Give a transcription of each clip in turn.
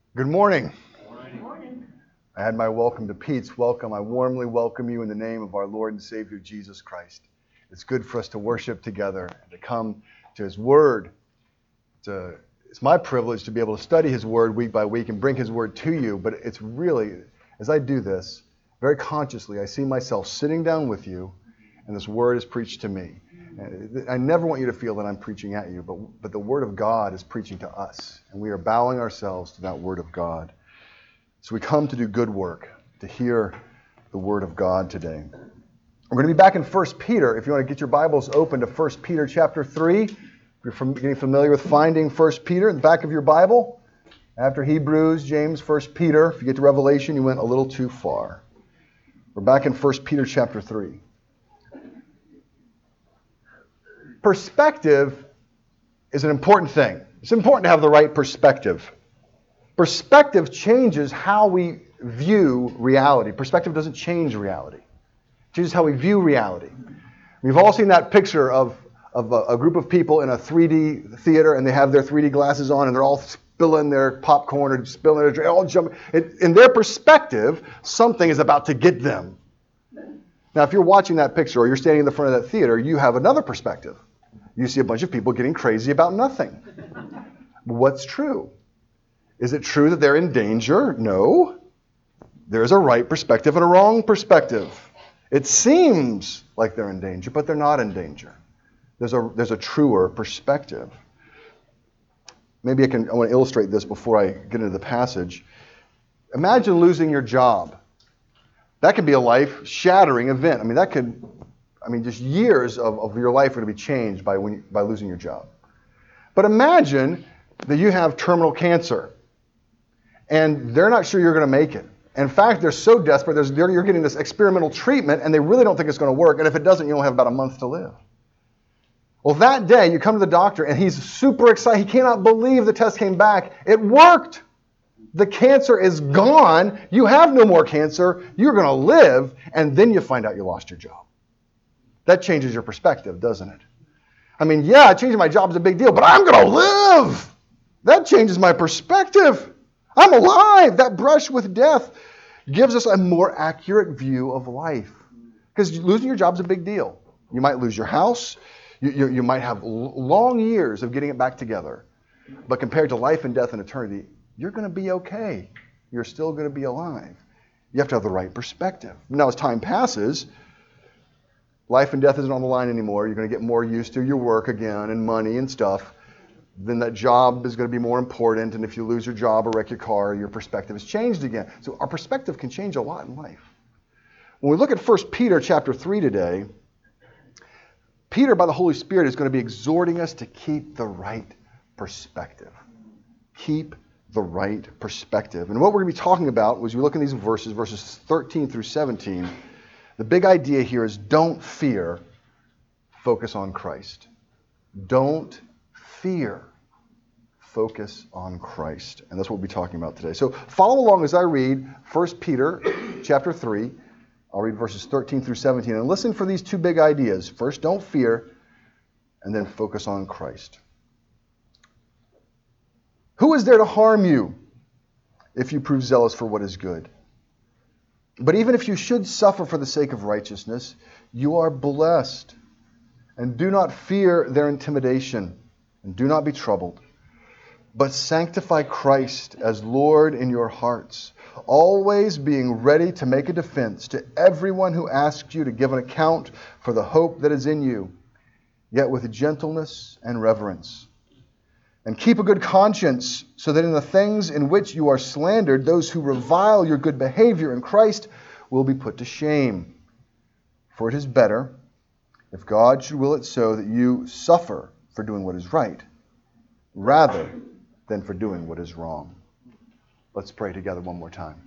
Good morning. Good morning. I had my welcome to Pete's welcome. I warmly welcome you in the name of our Lord and Savior Jesus Christ. It's good for us to worship together and to come to His Word. It's my privilege to be able to study His Word week by week and bring His Word to you, but it's really, as I do this, very consciously, I see myself sitting down with you and this Word is preached to me. And I never want you to feel that I'm preaching at you, but the Word of God is preaching to us, and we are bowing ourselves to that Word of God. So we come to do good work, to hear the Word of God today. We're going to be back in 1 Peter. If you want to get your Bibles open to 1 Peter chapter 3, if you're getting familiar with finding 1 Peter in the back of your Bible, after Hebrews, James, 1 Peter, if you get to Revelation, you went a little too far. We're back in 1 Peter chapter 3. Perspective is an important thing. It's important to have the right perspective. Perspective changes how we view reality. Perspective doesn't change reality. It changes how we view reality. We've all seen that picture of a group of people in a 3D theater, and they have their 3D glasses on, and they're all spilling their popcorn or spilling their drink, all jumping. In their perspective, something is about to get them. Now, if you're watching that picture or you're standing in the front of that theater, you have another perspective. You see a bunch of people getting crazy about nothing. What's true? Is it true that they're in danger? No. There's a right perspective and a wrong perspective. It seems like they're in danger, but they're not in danger. There's a truer perspective. Maybe I want to illustrate this before I get into the passage. Imagine losing your job. That could be a life-shattering event. Just years of your life are going to be changed by losing your job. But imagine that you have terminal cancer, and they're not sure you're going to make it. In fact, they're so desperate, you're getting this experimental treatment, and they really don't think it's going to work. And if it doesn't, you only have about a month to live. Well, that day, you come to the doctor, and he's super excited. He cannot believe the test came back. It worked. The cancer is gone. You have no more cancer. You're going to live, and then you find out you lost your job. That changes your perspective, doesn't it? Changing my job is a big deal, but I'm going to live. That changes my perspective. I'm alive. That brush with death gives us a more accurate view of life. Because losing your job is a big deal. You might lose your house. You might have long years of getting it back together. But compared to life and death and eternity, you're going to be okay. You're still going to be alive. You have to have the right perspective. Now, as time passes, life and death isn't on the line anymore. You're going to get more used to your work again and money and stuff. Then that job is going to be more important. And if you lose your job or wreck your car, your perspective has changed again. So our perspective can change a lot in life. When we look at 1 Peter chapter 3 today, Peter, by the Holy Spirit, is going to be exhorting us to keep the right perspective. Keep the right perspective. And what we're going to be talking about, as we look in these verses 13 through 17, the big idea here is don't fear, focus on Christ. Don't fear, focus on Christ. And that's what we'll be talking about today. So follow along as I read 1 Peter chapter 3. I'll read verses 13 through 17. And listen for these two big ideas. First, don't fear, and then focus on Christ. Who is there to harm you if you prove zealous for what is good? But even if you should suffer for the sake of righteousness, you are blessed. And do not fear their intimidation, and do not be troubled. But sanctify Christ as Lord in your hearts, always being ready to make a defense to everyone who asks you to give an account for the hope that is in you, yet with gentleness and reverence. And keep a good conscience, so that in the things in which you are slandered, those who revile your good behavior in Christ will be put to shame. For it is better, if God should will it so, that you suffer for doing what is right, rather than for doing what is wrong. Let's pray together one more time.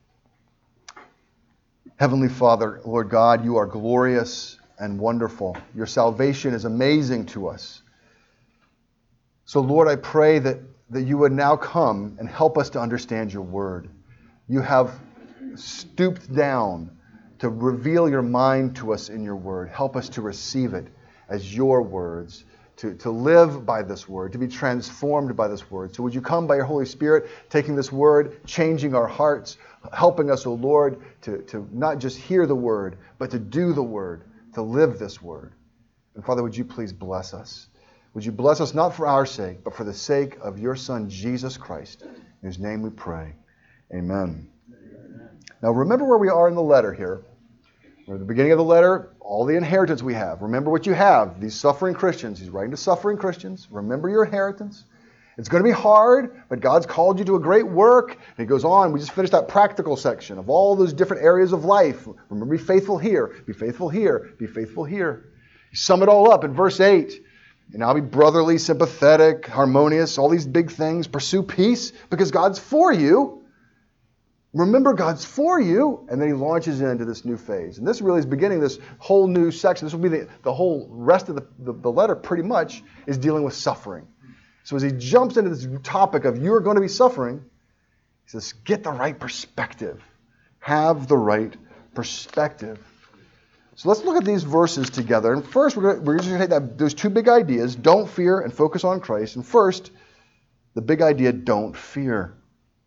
Heavenly Father, Lord God, you are glorious and wonderful. Your salvation is amazing to us. So, Lord, I pray that you would now come and help us to understand your word. You have stooped down to reveal your mind to us in your word. Help us to receive it as your words to live by this word, to be transformed by this word. So would you come by your Holy Spirit, taking this word, changing our hearts, helping us, O Lord, to not just hear the word, but to do the word, to live this word. And Father, would you please bless us? Would you bless us not for our sake, but for the sake of your Son, Jesus Christ, in whose name we pray. Amen. Now remember where we are in the letter here. We're at the beginning of the letter, all the inheritance we have. Remember what you have, these suffering Christians. He's writing to suffering Christians. Remember your inheritance. It's going to be hard, but God's called you to a great work. And he goes on, we just finished that practical section of all those different areas of life. Remember, be faithful here, be faithful here, be faithful here. You sum it all up in verse 8. And now be brotherly, sympathetic, harmonious, all these big things. Pursue peace because God's for you. Remember, God's for you. And then he launches into this new phase. And this really is beginning this whole new section. This will be the whole rest of the letter pretty much is dealing with suffering. So as he jumps into this topic of you're going to be suffering, he says, get the right perspective. Have the right perspective. So let's look at these verses together. And first, we're just going to take those two big ideas, don't fear and focus on Christ. And first, the big idea, don't fear.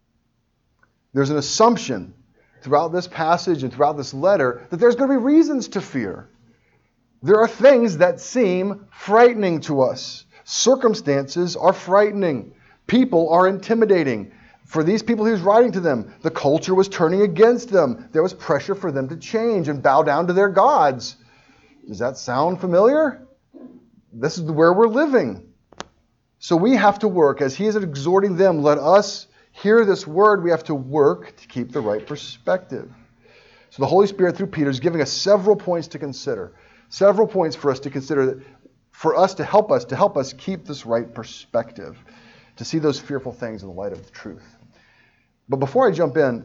There's an assumption throughout this passage and throughout this letter that there's going to be reasons to fear. There are things that seem frightening to us. Circumstances are frightening. People are intimidating. For these people he was writing to them, the culture was turning against them. There was pressure for them to change and bow down to their gods. Does that sound familiar? This is where we're living. So we have to work. As he is exhorting them, let us hear this word. We have to work to keep the right perspective. So the Holy Spirit through Peter is giving us several points to consider. Several points for us to consider, for us to help us keep this right perspective, to see those fearful things in the light of the truth. But before I jump in,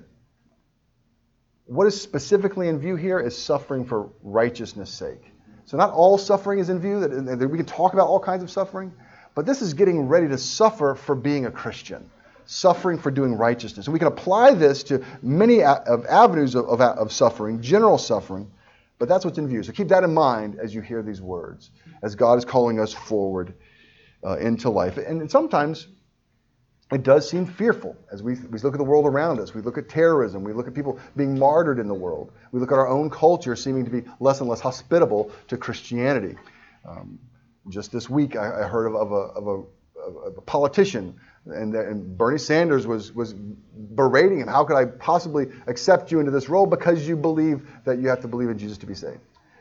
what is specifically in view here is suffering for righteousness' sake. So not all suffering is in view. That we can talk about all kinds of suffering, but this is getting ready to suffer for being a Christian, suffering for doing righteousness. And we can apply this to many avenues of suffering, general suffering, but that's what's in view. So keep that in mind as you hear these words, as God is calling us forward into life. And sometimes it does seem fearful as we look at the world around us. We look at terrorism. We look at people being martyred in the world. We look at our own culture seeming to be less and less hospitable to Christianity. Just this week, I heard of a politician, and Bernie Sanders was berating him. How could I possibly accept you into this role because you believe that you have to believe in Jesus to be saved?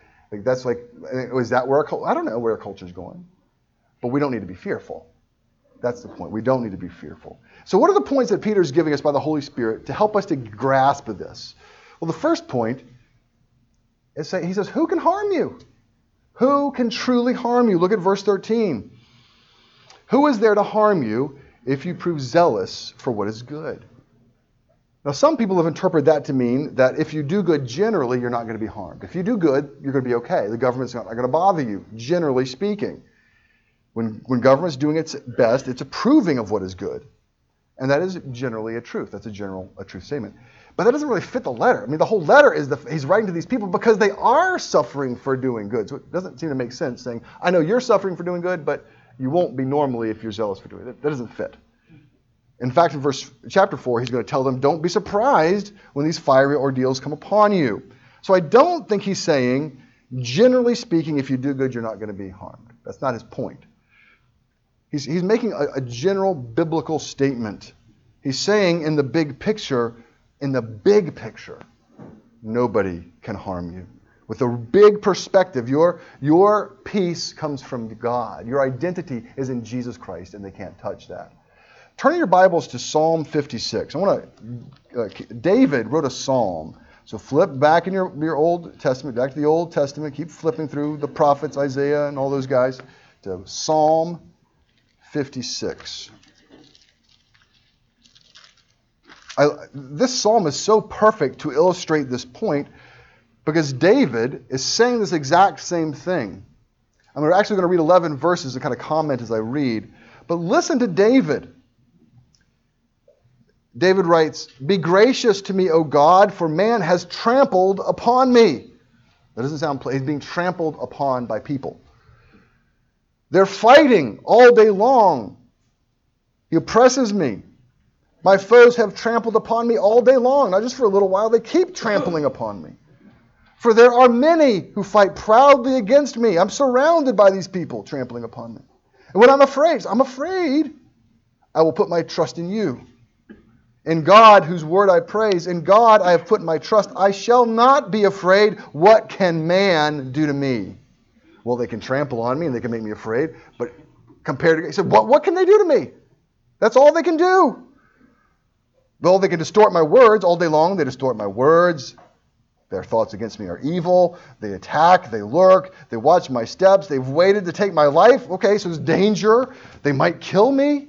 Is that where I don't know where our culture is going, but we don't need to be fearful. That's the point. We don't need to be fearful. So what are the points that Peter's giving us by the Holy Spirit to help us to grasp this? Well, the first point is he says, who can harm you? Who can truly harm you? Look at verse 13. Who is there to harm you if you prove zealous for what is good? Now, some people have interpreted that to mean that if you do good generally, you're not going to be harmed. If you do good, you're going to be okay. The government's not going to bother you, generally speaking. When government's doing its best, it's approving of what is good. And that is generally a truth. That's a truth statement. But that doesn't really fit the letter. I mean, the whole letter is he's writing to these people because they are suffering for doing good. So it doesn't seem to make sense saying, I know you're suffering for doing good, but you won't be normally if you're zealous for doing it. That doesn't fit. In fact, in chapter 4, he's going to tell them, don't be surprised when these fiery ordeals come upon you. So I don't think he's saying, generally speaking, if you do good, you're not going to be harmed. That's not his point. He's making a general biblical statement. He's saying in the big picture, nobody can harm you. With a big perspective, your peace comes from God. Your identity is in Jesus Christ, and they can't touch that. Turn your Bibles to Psalm 56. David wrote a psalm. So flip back in your Old Testament, back to the Old Testament. Keep flipping through the prophets, Isaiah, and all those guys, to Psalm 56. This psalm is so perfect to illustrate this point because David is saying this exact same thing. I'm actually going to read 11 verses to kind of comment as I read. But listen to David. David writes, "Be gracious to me, O God, for man has trampled upon me." That doesn't sound, he's being trampled upon by people. They're fighting all day long. He oppresses me. My foes have trampled upon me all day long. Not just for a little while, they keep trampling upon me. For there are many who fight proudly against me. I'm surrounded by these people trampling upon me. And when I'm afraid, I will put my trust in you. In God, whose word I praise, in God I have put my trust. I shall not be afraid. What can man do to me? Well, they can trample on me and they can make me afraid. But compared to, he said, what can they do to me? That's all they can do. Well, they can distort my words all day long. They distort my words. Their thoughts against me are evil. They attack. They lurk. They watch my steps. They've waited to take my life. Okay, so there's danger. They might kill me.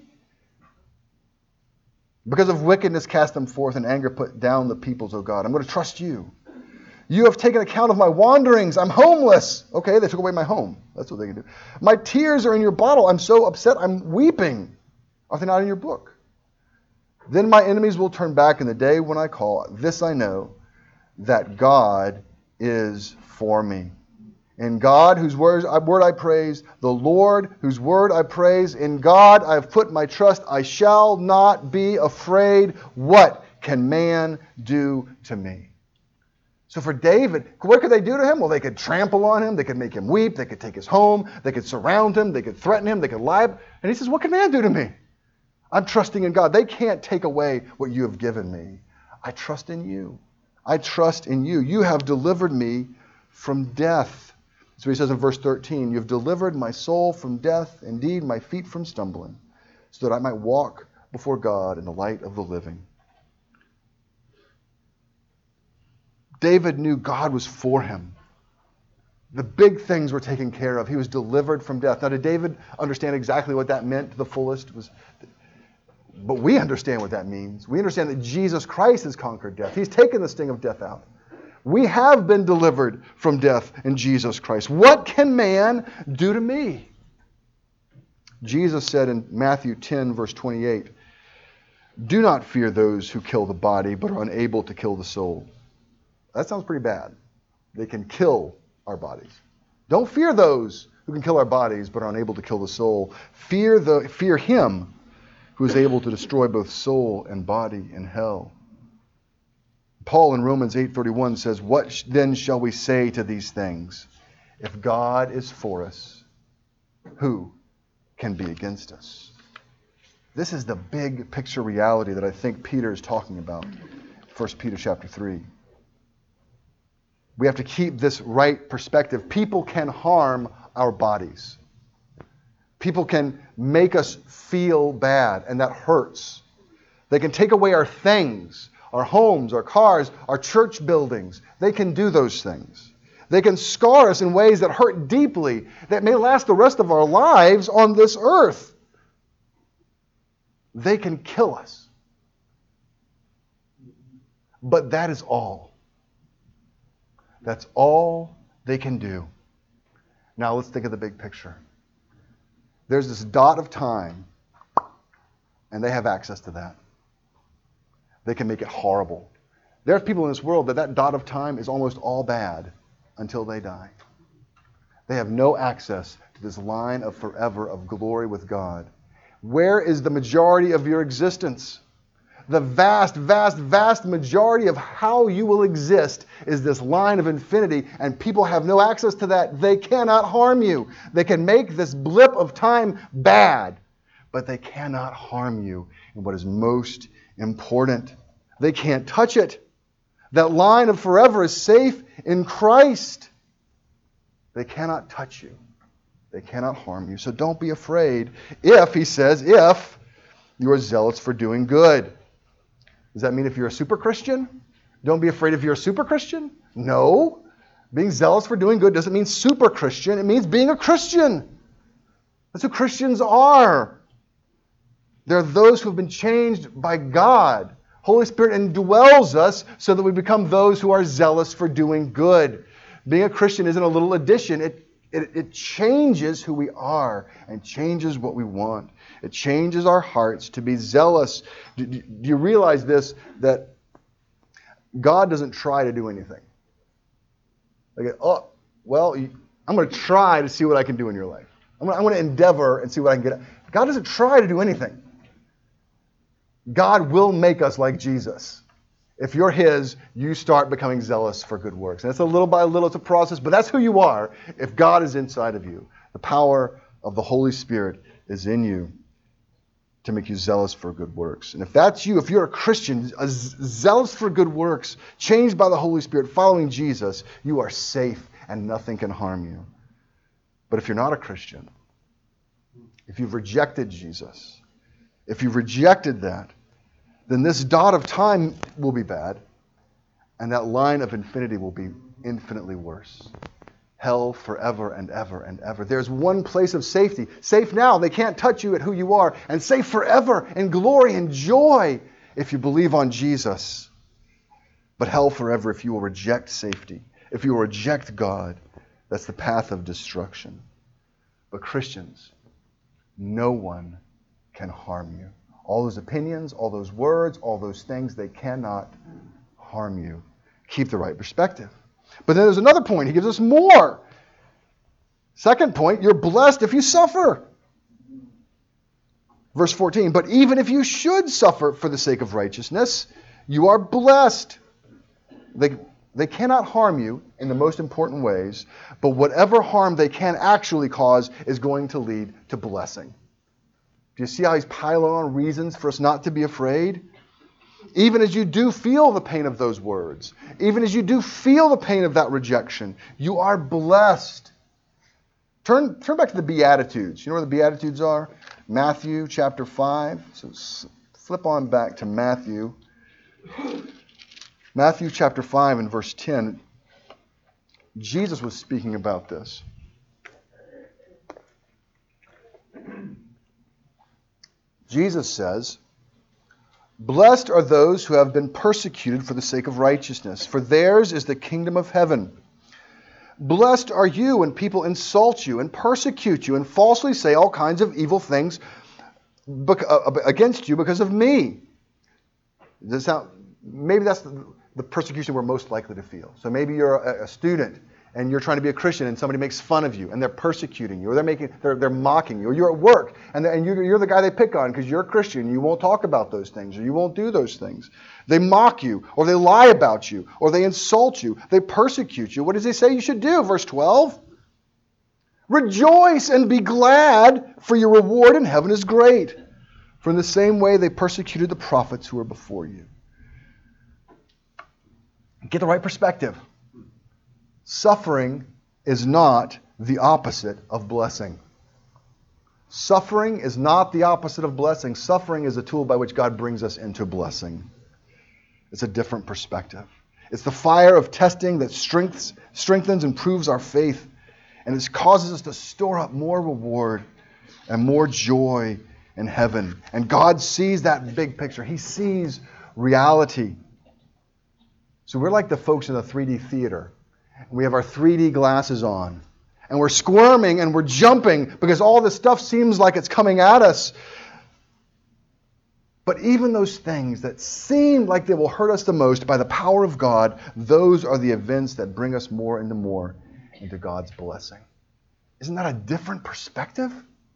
Because of wickedness, cast them forth, and anger put down the peoples, O God. I'm going to trust you. You have taken account of my wanderings. I'm homeless. Okay, they took away my home. That's what they can do. My tears are in your bottle. I'm so upset. I'm weeping. Are they not in your book? Then my enemies will turn back in the day when I call. This I know, that God is for me. In God, whose word I praise, the Lord, whose word I praise, in God I have put my trust. I shall not be afraid. What can man do to me? So for David, what could they do to him? Well, they could trample on him. They could make him weep. They could take his home. They could surround him. They could threaten him. They could lie. And he says, what can man do to me? I'm trusting in God. They can't take away what you have given me. I trust in you. I trust in you. You have delivered me from death. So he says in verse 13, you have delivered my soul from death, indeed my feet from stumbling, so that I might walk before God in the light of the living. David knew God was for him. The big things were taken care of. He was delivered from death. Now, did David understand exactly what that meant to the fullest? But we understand what that means. We understand that Jesus Christ has conquered death. He's taken the sting of death out. We have been delivered from death in Jesus Christ. What can man do to me? Jesus said in Matthew 10, verse 28, do not fear those who kill the body, but are unable to kill the soul. That sounds pretty bad. They can kill our bodies. Don't fear those who can kill our bodies, but are unable to kill the soul. Fear him who is able to destroy both soul and body in hell. Paul in Romans 8:31 says, what then shall we say to these things? If God is for us, who can be against us? This is the big picture reality that I think Peter is talking about. 1 Peter chapter 3. We have to keep this right perspective. People can harm our bodies. People can make us feel bad, and that hurts. They can take away our things, our homes, our cars, our church buildings. They can do those things. They can scar us in ways that hurt deeply, that may last the rest of our lives on this earth. They can kill us. But that is all. That's all they can do. Now let's think of the big picture. There's this dot of time, and they have access to that. They can make it horrible. There's people in this world that dot of time is almost all bad until they die. They have no access to this line of forever of glory with God. Where is the majority of your existence? The vast, vast, vast majority of how you will exist is this line of infinity, and people have no access to that. They cannot harm you. They can make this blip of time bad, but they cannot harm you in what is most important. They can't touch it. That line of forever is safe in Christ. They cannot touch you. They cannot harm you. So don't be afraid if, he says, if you are zealous for doing good. Does that mean if you're a super Christian? Don't be afraid if you're a super Christian? No. Being zealous for doing good doesn't mean super Christian. It means being a Christian. That's who Christians are. They're those who have been changed by God. Holy Spirit indwells us so that we become those who are zealous for doing good. Being a Christian isn't a little addition. It changes who we are and changes what we want. It changes our hearts to be zealous. Do you realize this, that God doesn't try to do anything? Like, I'm going to try to see what I can do in your life. I'm going to endeavor and see what I can get. God doesn't try to do anything. God will make us like Jesus. If you're His, you start becoming zealous for good works. And it's a little by little, it's a process, but that's who you are if God is inside of you. The power of the Holy Spirit is in you to make you zealous for good works. And if that's you, if you're a Christian, zealous for good works, changed by the Holy Spirit, following Jesus, you are safe and nothing can harm you. But if you're not a Christian, if you've rejected Jesus, if you've rejected that, then this dot of time will be bad, and that line of infinity will be infinitely worse. Hell forever and ever and ever. There's one place of safety. Safe now, they can't touch you at who you are, and safe forever in glory and joy if you believe on Jesus. But hell forever if you will reject safety, if you will reject God. That's the path of destruction. But Christians, no one can harm you. All those opinions, all those words, all those things, they cannot harm you. Keep the right perspective. But then there's another point. He gives us more. Second point, you're blessed if you suffer. Verse 14, but even if you should suffer for the sake of righteousness, you are blessed. They cannot harm you in the most important ways, but whatever harm they can actually cause is going to lead to blessing. Do you see how he's piling on reasons for us not to be afraid? Even as you do feel the pain of those words, even as you do feel the pain of that rejection, you are blessed. Turn back to the Beatitudes. You know where the Beatitudes are? Matthew chapter 5. So flip on back to Matthew. Matthew chapter 5 and verse 10. Jesus was speaking about this. Jesus says, blessed are those who have been persecuted for the sake of righteousness, for theirs is the kingdom of heaven. Blessed are you when people insult you and persecute you and falsely say all kinds of evil things against you because of me. Maybe that's the persecution we're most likely to feel. So maybe you're a student and you're trying to be a Christian and somebody makes fun of you and they're persecuting you or they're mocking you, or you're at work and you're the guy they pick on because you're a Christian. You won't talk about those things or you won't do those things. They mock you or they lie about you or they insult you. They persecute you. What does he say you should do? Verse 12. Rejoice and be glad, for your reward in heaven is great. For in the same way they persecuted the prophets who were before you. Get the right perspective. Suffering is not the opposite of blessing. Suffering is not the opposite of blessing. Suffering is a tool by which God brings us into blessing. It's a different perspective. It's the fire of testing that strengthens and proves our faith, and it causes us to store up more reward and more joy in heaven. And God sees that big picture. He sees reality. So we're like the folks in the 3D theater. We have our 3D glasses on. And we're squirming and we're jumping because all this stuff seems like it's coming at us. But even those things that seem like they will hurt us the most, by the power of God, those are the events that bring us more into God's blessing. Isn't that a different perspective?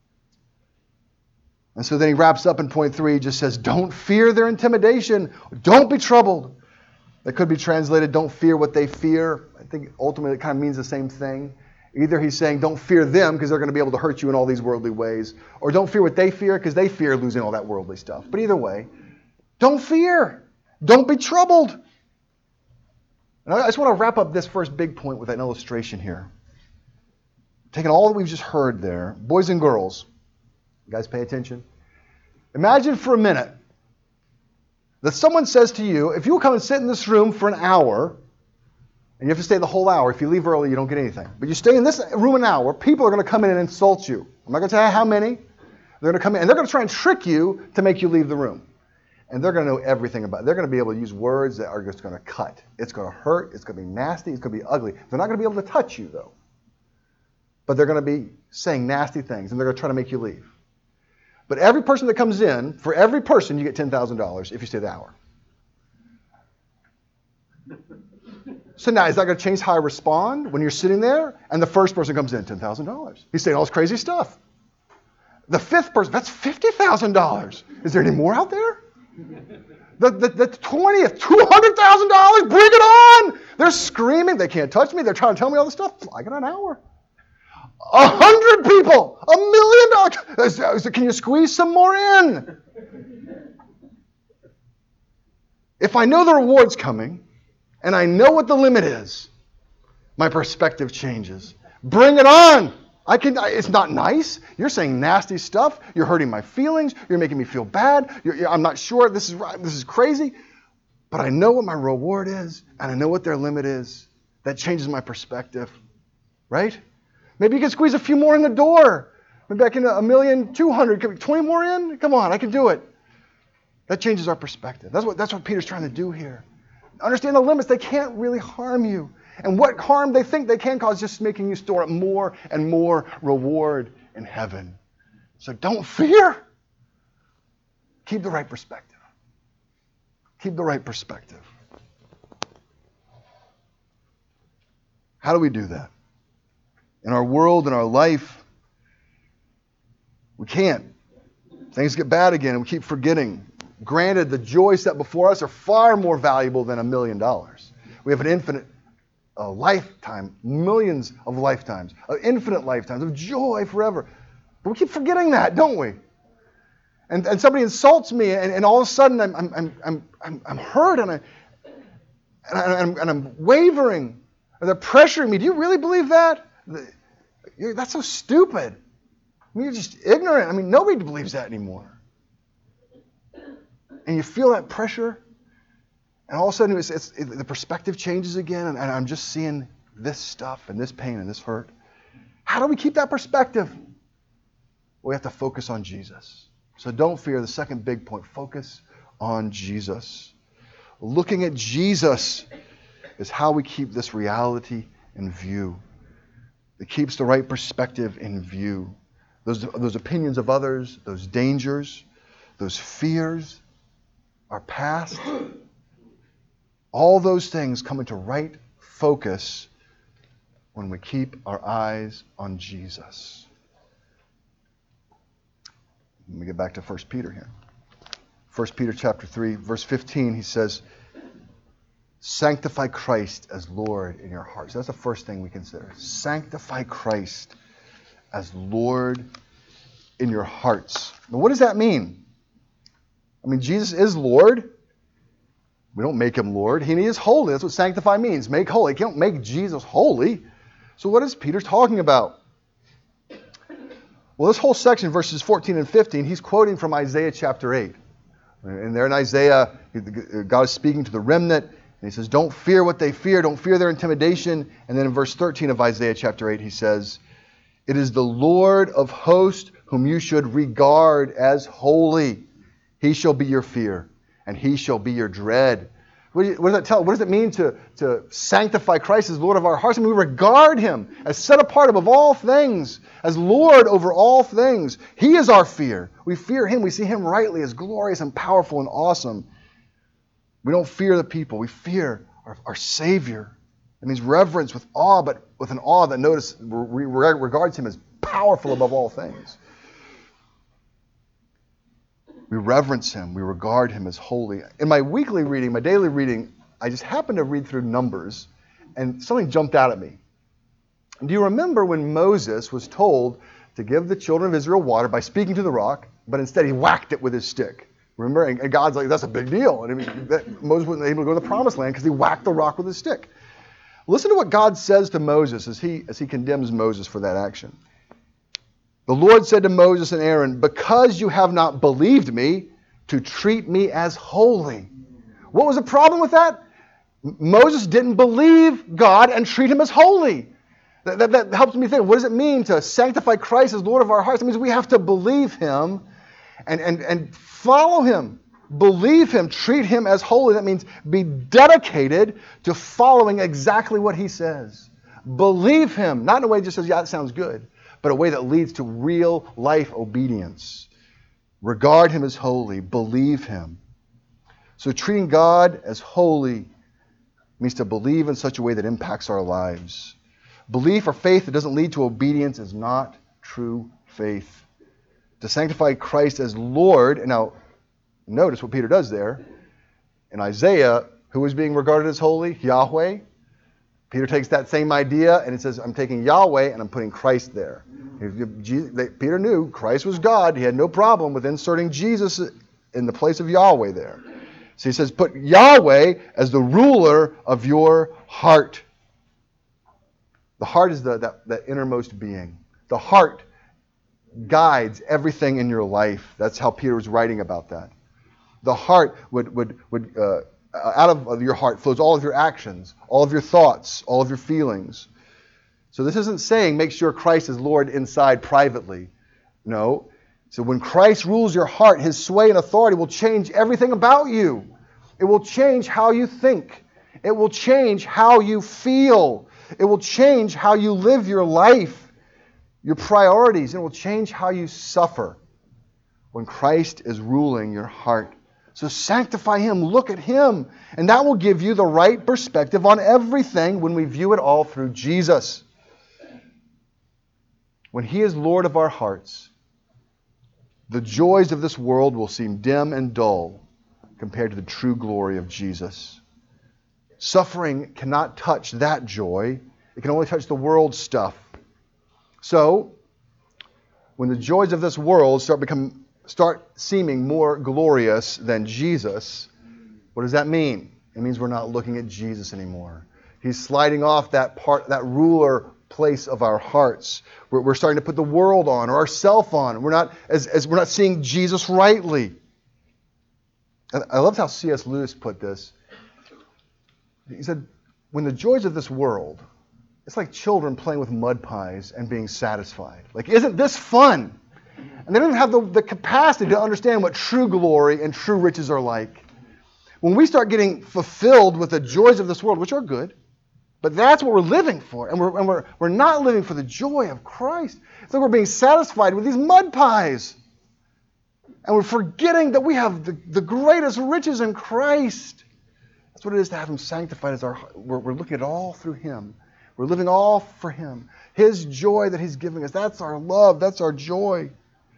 And so then he wraps up in point 3. He just says, don't fear their intimidation. Don't be troubled. That could be translated, don't fear what they fear. I think ultimately it kind of means the same thing. Either he's saying don't fear them because they're going to be able to hurt you in all these worldly ways, or don't fear what they fear because they fear losing all that worldly stuff. But either way, don't fear. Don't be troubled. And I just want to wrap up this first big point with an illustration here. Taking all that we've just heard there, boys and girls, you guys pay attention? Imagine for a minute that someone says to you, if you will come and sit in this room for an hour, and you have to stay the whole hour. If you leave early, you don't get anything. But you stay in this room an hour, people are going to come in and insult you. I'm not going to tell you how many. They're going to come in, and they're going to try and trick you to make you leave the room. And they're going to know everything about it. They're going to be able to use words that are just going to cut. It's going to hurt. It's going to be nasty. It's going to be ugly. They're not going to be able to touch you, though. But they're going to be saying nasty things, and they're going to try to make you leave. But every person that comes in, for every person, you get $10,000 if you stay the hour. So now, is that going to change how I respond when you're sitting there and the first person comes in, $10,000? He's saying all this crazy stuff. The fifth person, that's $50,000. Is there any more out there? The 20th, $200,000, bring it on! They're screaming, they can't touch me, they're trying to tell me all this stuff. I got an hour. 100 people, $1 million. Can you squeeze some more in? If I know the reward's coming, and I know what the limit is, my perspective changes. Bring it on! It's not nice. You're saying nasty stuff. You're hurting my feelings. You're making me feel bad. I'm not sure this is right. This is crazy. But I know what my reward is, and I know what their limit is. That changes my perspective. Right? Maybe you can squeeze a few more in the door. Maybe I can 1,200,000. 20 more in? Come on, I can do it. That changes our perspective. That's what Peter's trying to do here. Understand the limits. They can't really harm you. And what harm they think they can cause is just making you store up more and more reward in heaven. So don't fear. Keep the right perspective. Keep the right perspective. How do we do that? In our world, in our life, we can't. Things get bad again and we keep forgetting. Granted, the joys set before us are far more valuable than $1 million. We have an infinite lifetime, millions of lifetimes, infinite lifetimes of joy forever. But we keep forgetting that, don't we? And somebody insults me, and all of a sudden I'm hurt, and I'm wavering. Or they're pressuring me. Do you really believe that? That's so stupid. I mean, you're just ignorant. I mean, nobody believes that anymore. And you feel that pressure. And all of a sudden, the perspective changes again, and I'm just seeing this stuff and this pain and this hurt. How do we keep that perspective? Well, we have to focus on Jesus. So don't fear. The second big point, focus on Jesus. Looking at Jesus is how we keep this reality in view. It keeps the right perspective in view. Those opinions of others, those dangers, those fears, our past, all those things come into right focus when we keep our eyes on Jesus. Let me get back to 1 Peter here. 1 Peter chapter 3, verse 15, he says, sanctify Christ as Lord in your hearts. So that's the first thing we consider. Sanctify Christ as Lord in your hearts. Now, what does that mean? I mean, Jesus is Lord. We don't make him Lord. He is holy. That's what sanctify means. Make holy. You can't make Jesus holy. So what is Peter talking about? Well, this whole section, verses 14 and 15, he's quoting from Isaiah chapter 8. And there in Isaiah, God is speaking to the remnant, and he says, don't fear what they fear. Don't fear their intimidation. And then in verse 13 of Isaiah chapter 8, he says, it is the Lord of hosts whom you should regard as holy. He shall be your fear, and he shall be your dread. What does that tell? What does it mean to sanctify Christ as Lord of our hearts? I mean, we regard him as set apart above all things, as Lord over all things. He is our fear. We fear him. We see him rightly as glorious and powerful and awesome. We don't fear the people. We fear our Savior. It means reverence with awe, but with an awe that regards him as powerful above all things. We reverence him. We regard him as holy. In my weekly reading, my daily reading, I just happened to read through Numbers, and something jumped out at me. Do you remember when Moses was told to give the children of Israel water by speaking to the rock, but instead he whacked it with his stick? Remember? And God's like, that's a big deal. And Moses wasn't able to go to the promised land because he whacked the rock with his stick. Listen to what God says to Moses as he condemns Moses for that action. The Lord said to Moses and Aaron, because you have not believed me to treat me as holy. What was the problem with that? Moses didn't believe God and treat him as holy. That helps me think, what does it mean to sanctify Christ as Lord of our hearts? It means we have to believe him and follow him. Believe him, treat him as holy. That means be dedicated to following exactly what he says. Believe him, not in a way that just says, yeah, that sounds good, but a way that leads to real life obedience. Regard him as holy. Believe him. So treating God as holy means to believe in such a way that impacts our lives. Belief or faith that doesn't lead to obedience is not true faith. To sanctify Christ as Lord, and now notice what Peter does there. In Isaiah, who was being regarded as holy? Yahweh. Peter takes that same idea and he says, I'm taking Yahweh and I'm putting Christ there. Peter knew Christ was God. He had no problem with inserting Jesus in the place of Yahweh there. So he says, put Yahweh as the ruler of your heart. The heart is that innermost being. The heart guides everything in your life. That's how Peter was writing about that. The heart would out of your heart flows all of your actions, all of your thoughts, all of your feelings. So this isn't saying make sure Christ is Lord inside privately. No. So when Christ rules your heart, his sway and authority will change everything about you. It will change how you think. It will change how you feel. It will change how you live your life, your priorities, and it will change how you suffer when Christ is ruling your heart. So sanctify him, look at him, and that will give you the right perspective on everything when we view it all through Jesus. When he is Lord of our hearts, the joys of this world will seem dim and dull compared to the true glory of Jesus. Suffering cannot touch that joy. It can only touch the world's stuff. So, when the joys of this world start seeming more glorious than Jesus, what does that mean? It means we're not looking at Jesus anymore. He's sliding off that ruler place of our hearts. We're starting to put the world on or ourself on. We're not seeing Jesus rightly. I loved how C.S. Lewis put this. He said, when the joys of this world, it's like children playing with mud pies and being satisfied. Like, isn't this fun? And they don't have the capacity to understand what true glory and true riches are like. When we start getting fulfilled with the joys of this world, which are good, but that's what we're living for, and we're not living for the joy of Christ. It's like we're being satisfied with these mud pies. And we're forgetting that we have the greatest riches in Christ. That's what it is to have him sanctified as our. We're looking at it all through him. We're living all for him. His joy that he's giving us. That's our love. That's our joy.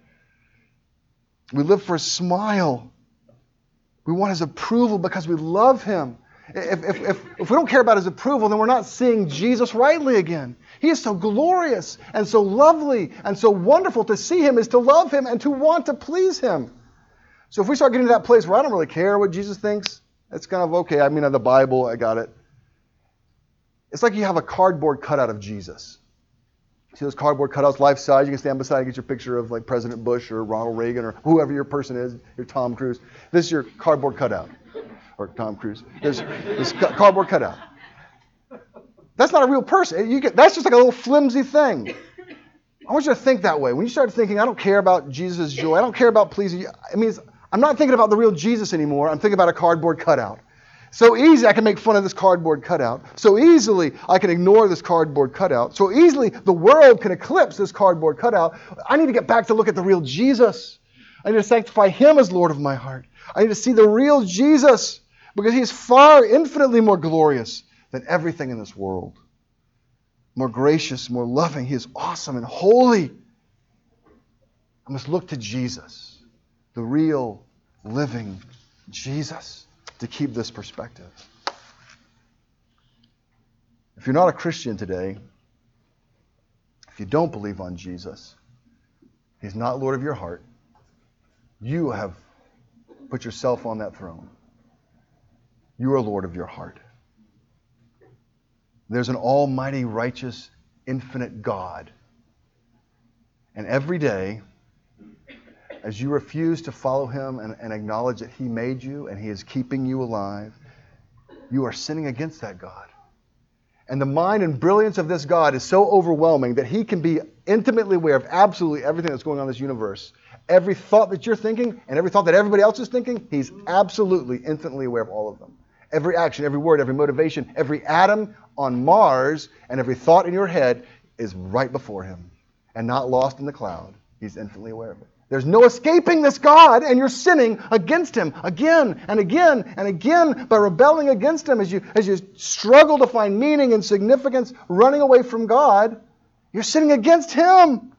We live for his smile. We want his approval because we love him. If we don't care about his approval, then we're not seeing Jesus rightly again. He is so glorious and so lovely and so wonderful. To see him is to love him and to want to please him. So if we start getting to that place where I don't really care what Jesus thinks, it's kind of okay. I mean, the Bible, I got it. It's like you have a cardboard cutout of Jesus. See those cardboard cutouts, life size? You can stand beside and get your picture of like President Bush or Ronald Reagan or whoever your person is, your Tom Cruise. This is your cardboard cutout. Or Tom Cruise. There's this cardboard cutout. That's not a real person. That's just like a little flimsy thing. I want you to think that way. When you start thinking, I don't care about Jesus' joy, I don't care about pleasing you, it means I'm not thinking about the real Jesus anymore. I'm thinking about a cardboard cutout. So easy I can make fun of this cardboard cutout. So easily I can ignore this cardboard cutout. So easily the world can eclipse this cardboard cutout. I need to get back to look at the real Jesus. I need to sanctify him as Lord of my heart. I need to see the real Jesus. Because he's far, infinitely more glorious than everything in this world. More gracious, more loving. He is awesome and holy. I must look to Jesus, the real, living Jesus, to keep this perspective. If you're not a Christian today, if you don't believe on Jesus, he's not Lord of your heart, you have put yourself on that throne. You are Lord of your heart. There's an almighty, righteous, infinite God. And every day, as you refuse to follow him and acknowledge that he made you and he is keeping you alive, you are sinning against that God. And the mind and brilliance of this God is so overwhelming that he can be intimately aware of absolutely everything that's going on in this universe. Every thought that you're thinking and every thought that everybody else is thinking, he's absolutely infinitely aware of all of them. Every action, every word, every motivation, every atom on Mars, and every thought in your head is right before him and not lost in the cloud. He's infinitely aware of it. There's no escaping this God, and you're sinning against Him again and again and again by rebelling against Him as you struggle to find meaning and significance, running away from God. You're sinning against Him.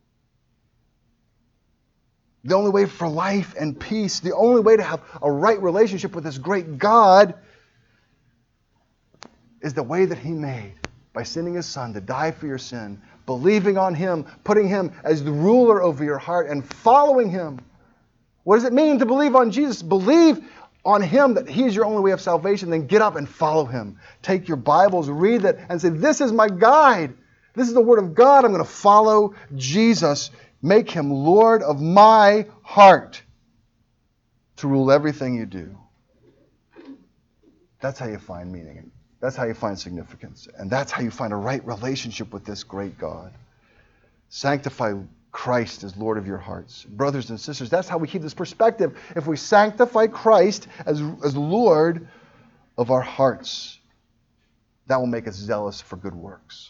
The only way for life and peace, the only way to have a right relationship with this great God is the way that He made, by sending His Son to die for your sin, believing on Him, putting Him as the ruler over your heart, and following Him. What does it mean to believe on Jesus? Believe on Him, that He is your only way of salvation, then get up and follow Him. Take your Bibles, read it, and say, this is my guide. This is the Word of God. I'm going to follow Jesus. Make Him Lord of my heart to rule everything you do. That's how you find meaning. That's how you find significance. And that's how you find a right relationship with this great God. Sanctify Christ as Lord of your hearts. Brothers and sisters, that's how we keep this perspective. If we sanctify Christ as Lord of our hearts, that will make us zealous for good works.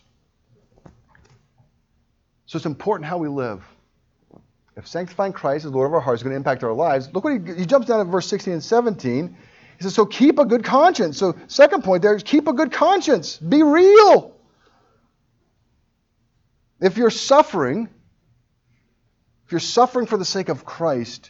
So it's important how we live. If sanctifying Christ as Lord of our hearts is going to impact our lives, look what he jumps down at verse 16 and 17. He says, so keep a good conscience. So second point there is keep a good conscience. Be real. If you're suffering for the sake of Christ,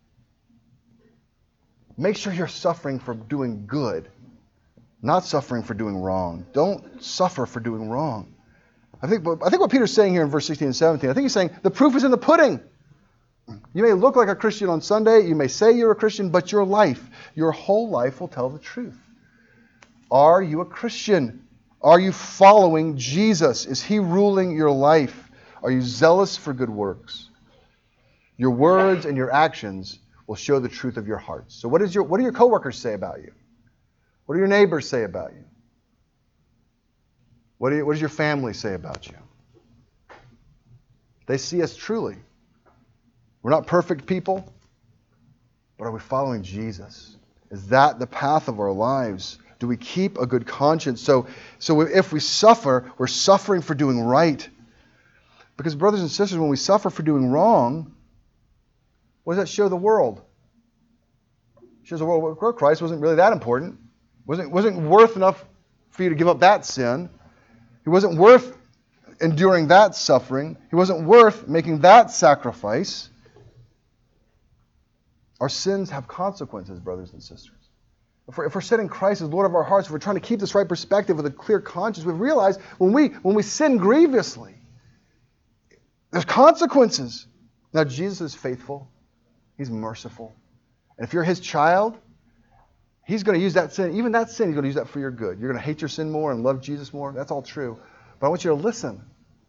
make sure you're suffering for doing good, not suffering for doing wrong. Don't suffer for doing wrong. I think what Peter's saying here in verse 16 and 17, I think he's saying the proof is in the pudding. You may look like a Christian on Sunday, you may say you're a Christian, but your life, your whole life will tell the truth. Are you a Christian? Are you following Jesus? Is He ruling your life? Are you zealous for good works? Your words and your actions will show the truth of your hearts. So what do your coworkers say about you? What do your neighbors say about you? What does your family say about you? They see us truly. We're not perfect people, but are we following Jesus? Is that the path of our lives? Do we keep a good conscience? So if we suffer, we're suffering for doing right. Because brothers and sisters, when we suffer for doing wrong, what does that show the world? It shows the world, well, Christ wasn't really that important. Wasn't worth enough for you to give up that sin. He wasn't worth enduring that suffering. He wasn't worth making that sacrifice. Our sins have consequences, brothers and sisters. If we're setting Christ as Lord of our hearts, if we're trying to keep this right perspective with a clear conscience, we realize when we sin grievously, there's consequences. Now, Jesus is faithful. He's merciful. And if you're His child, He's going to use that sin, even that sin, He's going to use that for your good. You're going to hate your sin more and love Jesus more. That's all true. But I want you to listen.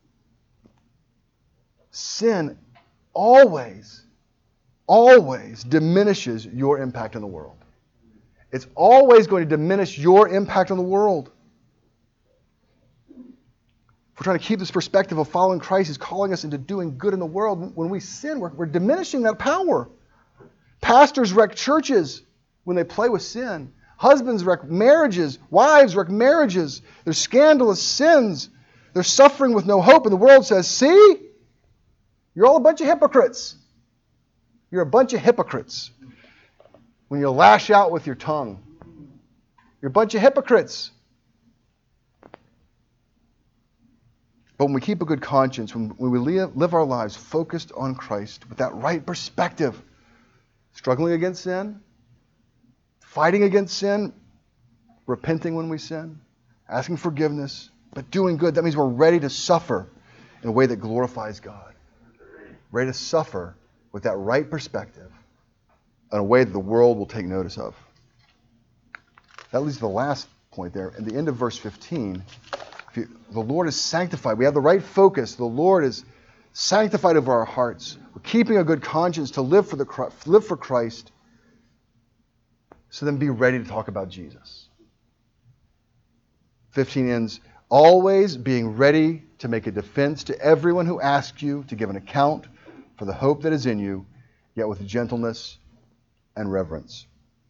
Sin always diminishes your impact on the world. It's always going to diminish your impact on the world. If we're trying to keep this perspective of following Christ, He's calling us into doing good in the world. When we sin, we're diminishing that power. Pastors wreck churches when they play with sin. Husbands wreck marriages. Wives wreck marriages. There's scandalous sins. They're suffering with no hope. And the world says, see? You're all a bunch of hypocrites. You're a bunch of hypocrites. When you lash out with your tongue. You're a bunch of hypocrites. But when we keep a good conscience, when we live our lives focused on Christ with that right perspective, struggling against sin, fighting against sin, repenting when we sin, asking forgiveness, but doing good, that means we're ready to suffer in a way that glorifies God. Ready to suffer with that right perspective in a way that the world will take notice of. That leads to the last point there. At the end of verse 15, the Lord is sanctified. We have the right focus. The Lord is sanctified over our hearts. We're keeping a good conscience to live for Christ. So then be ready to talk about Jesus. 15 ends, always being ready to make a defense to everyone who asks you to give an account for the hope that is in you, yet with gentleness and reverence.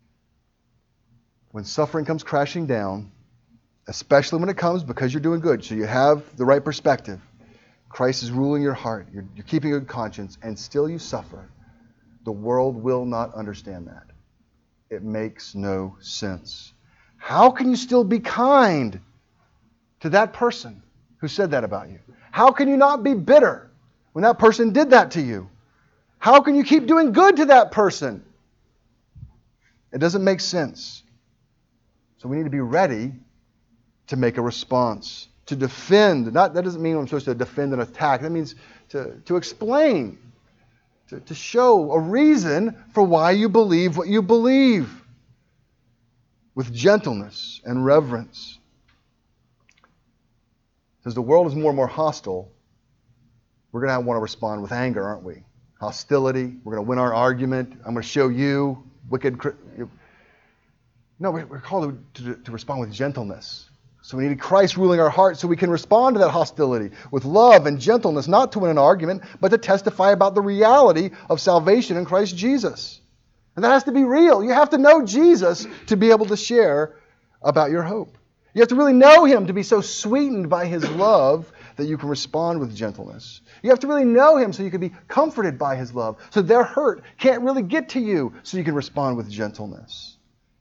When suffering comes crashing down, especially when it comes because you're doing good, so you have the right perspective, Christ is ruling your heart, you're keeping a good conscience, and still you suffer, the world will not understand that. It makes no sense. How can you still be kind to that person who said that about you? How can you not be bitter when that person did that to you? How can you keep doing good to that person? It doesn't make sense. So we need to be ready to make a response, to defend. That doesn't mean I'm supposed to defend and attack. That means to explain, to show a reason for why you believe what you believe with gentleness and reverence. As the world is more and more hostile, we're going to want to respond with anger, aren't we? Hostility. We're going to win our argument. I'm going to show you wicked. No, we're called to respond with gentleness. So we need Christ ruling our hearts so we can respond to that hostility with love and gentleness, not to win an argument, but to testify about the reality of salvation in Christ Jesus. And that has to be real. You have to know Jesus to be able to share about your hope. You have to really know Him to be so sweetened by His love that you can respond with gentleness. You have to really know Him so you can be comforted by His love, so their hurt can't really get to you, so you can respond with gentleness.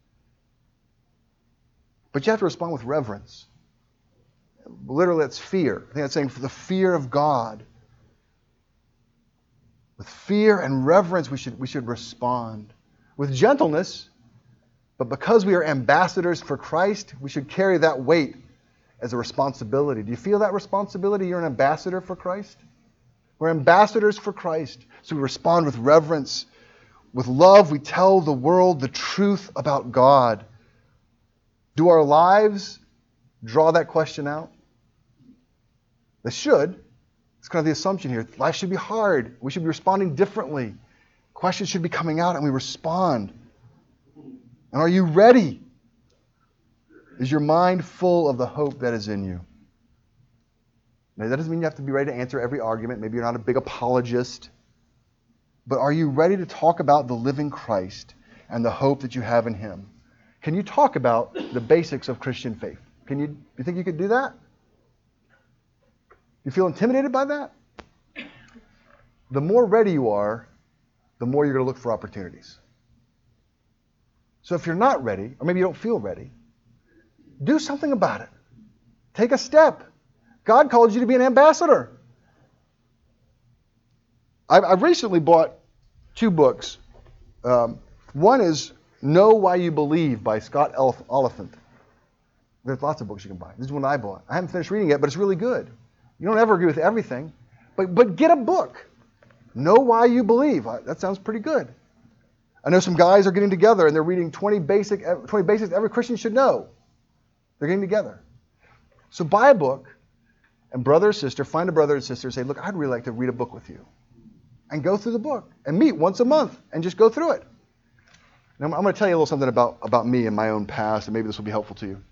But you have to respond with reverence. Literally, that's fear. I think that's saying for the fear of God. With fear and reverence, we should respond. With gentleness, but because we are ambassadors for Christ, we should carry that weight as a responsibility. Do you feel that responsibility? You're an ambassador for Christ? We're ambassadors for Christ, so we respond with reverence. With love, we tell the world the truth about God. Do our lives draw that question out? They should. It's kind of the assumption here. Life should be hard. We should be responding differently. Questions should be coming out and we respond. And are you ready? Is your mind full of the hope that is in you? Now, that doesn't mean you have to be ready to answer every argument. Maybe you're not a big apologist. But are you ready to talk about the living Christ and the hope that you have in Him? Can you talk about the basics of Christian faith? You think you could do that? You feel intimidated by that? The more ready you are, the more you're going to look for opportunities. So if you're not ready, or maybe you don't feel ready, do something about it. Take a step. God called you to be an ambassador. I've recently bought 2 books. One is Know Why You Believe by Scott Oliphant. There's lots of books you can buy. This is one I bought. I haven't finished reading it, but it's really good. You don't ever agree with everything, but get a book. Know Why You Believe. That sounds pretty good. I know some guys are getting together and they're reading 20 basics every Christian should know. They're getting together. So buy a book, and brother or sister, find a brother or sister and say, look, I'd really like to read a book with you. And go through the book and meet once a month and just go through it. Now, I'm going to tell you a little something about me and my own past, and maybe this will be helpful to you.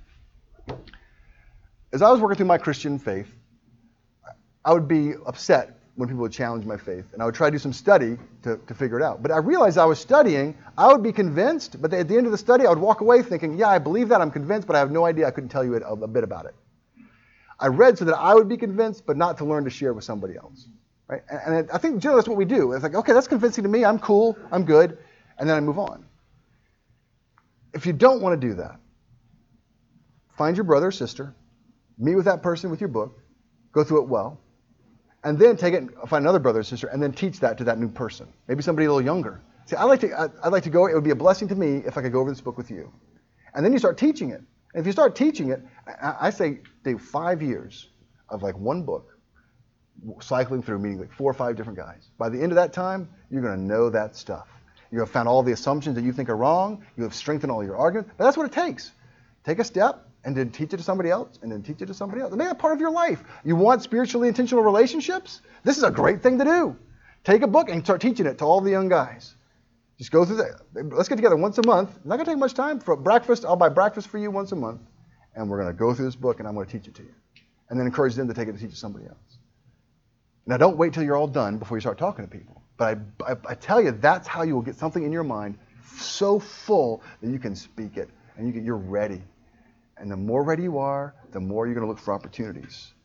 As I was working through my Christian faith, I would be upset when people would challenge my faith, and I would try to do some study to figure it out. But I realized I was studying, I would be convinced, but at the end of the study, I would walk away thinking, yeah, I believe that, I'm convinced, but I have no idea, I couldn't tell you a bit about it. I read so that I would be convinced, but not to learn to share with somebody else. Right? And I think generally that's what we do. It's like, okay, that's convincing to me, I'm cool, I'm good, and then I move on. If you don't want to do that, find your brother or sister, meet with that person with your book, go through it well, and then take it and find another brother or sister, and then teach that to that new person. Maybe somebody a little younger. See, I'd like to go. It would be a blessing to me if I could go over this book with you. And then you start teaching it. And if you start teaching it, I say 5 years of like one book, cycling through, meeting like 4 or 5 different guys. By the end of that time, you're going to know that stuff. You have found all the assumptions that you think are wrong. You have strengthened all your arguments. But that's what it takes. Take a step, and then teach it to somebody else, and then teach it to somebody else. And make that part of your life. You want spiritually intentional relationships? This is a great thing to do. Take a book and start teaching it to all the young guys. Just go through that. Let's get together once a month. Not going to take much time. For breakfast, I'll buy breakfast for you once a month, and we're going to go through this book, and I'm going to teach it to you. And then encourage them to take it to teach it to somebody else. Now, don't wait till you're all done before you start talking to people. But I tell you, that's how you will get something in your mind so full that you can speak it, and you're ready. And the more ready you are, the more you're going to look for opportunities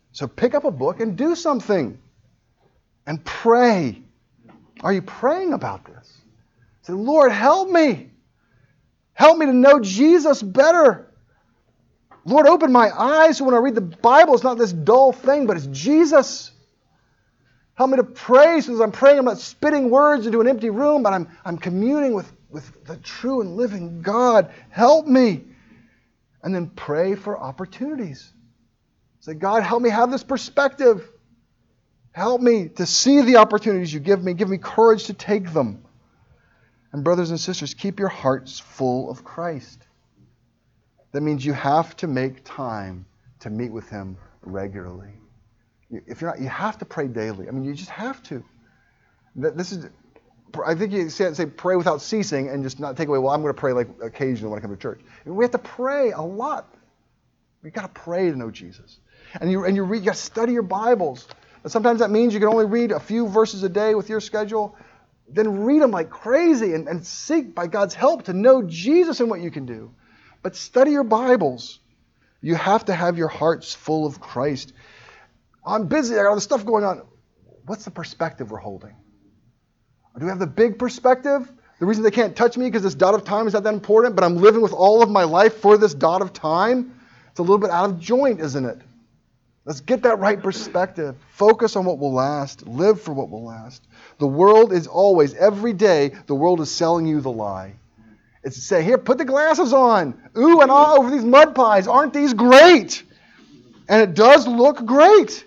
So pick up a book and do something. And pray. Are you praying about this? Say, Lord, help me. Help me to know Jesus better. Lord, open my eyes so when I read the Bible, it's not this dull thing, but it's Jesus. Help me to pray so as I'm praying, I'm not spitting words into an empty room, but I'm communing with the true and living God. Help me. And then pray for opportunities. Say, God, help me have this perspective. Help me to see the opportunities you give me. Give me courage to take them. And brothers and sisters, keep your hearts full of Christ. That means you have to make time to meet with Him regularly. If you're not, you have to pray daily. I mean, you just have to. This is, I think you say pray without ceasing and just not take away, well, I'm going to pray like occasionally when I come to church. We have to pray a lot. You've got to pray to know Jesus. And you got to study your Bibles. And sometimes that means you can only read a few verses a day with your schedule. Then read them like crazy and seek by God's help to know Jesus and what you can do. But study your Bibles. You have to have your hearts full of Christ. I'm busy. I got all this stuff going on. What's the perspective we're holding? Do we have the big perspective? The reason they can't touch me because this dot of time is not that important, but I'm living with all of my life for this dot of time? It's a little bit out of joint, isn't it? Let's get that right perspective. Focus on what will last. Live for what will last. The world is always, every day, the world is selling you the lie. It's saying, here, put the glasses on. Ooh and ah over these mud pies. Aren't these great? And it does look great.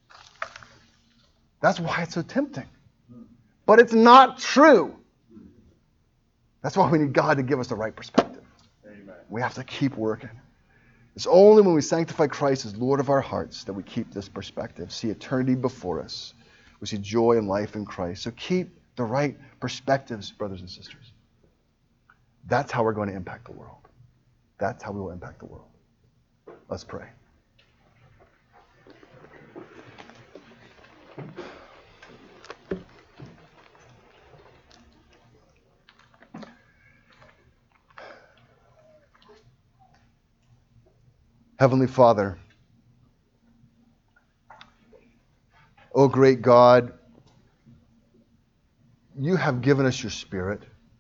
That's why it's so tempting. But it's not true. That's why we need God to give us the right perspective. Amen. We have to keep working. It's only when we sanctify Christ as Lord of our hearts that we keep this perspective. See eternity before us. We see joy and life in Christ. So keep the right perspectives, brothers and sisters. That's how we're going to impact the world. That's how we will impact the world. Let's pray. Heavenly Father, O great God, you have given us your Spirit.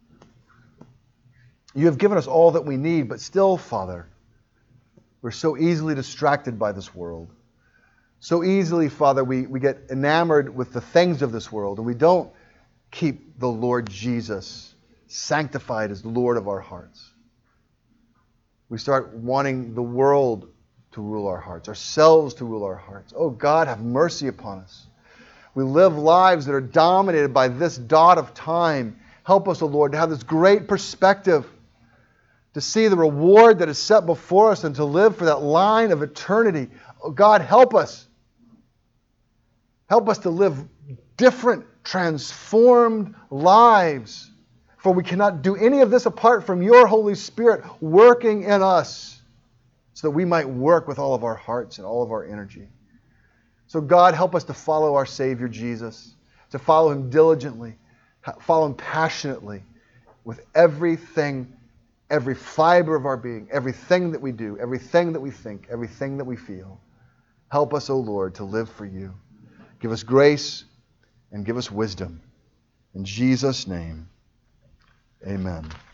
You have given us all that we need, but still, Father, we're so easily distracted by this world. So easily, Father, we get enamored with the things of this world, and we don't keep the Lord Jesus sanctified as Lord of our hearts. We start wanting the world to rule our hearts, ourselves to rule our hearts. Oh God, have mercy upon us. We live lives that are dominated by this dot of time. Help us, O Lord, to have this great perspective, to see the reward that is set before us and to live for that line of eternity. Oh God, help us. Help us to live different, transformed lives. For we cannot do any of this apart from your Holy Spirit working in us so that we might work with all of our hearts and all of our energy. So God, help us to follow our Savior Jesus, to follow Him diligently, follow Him passionately with everything, every fiber of our being, everything that we do, everything that we think, everything that we feel. Help us, O Lord, to live for you. Give us grace and give us wisdom. In Jesus' name, amen.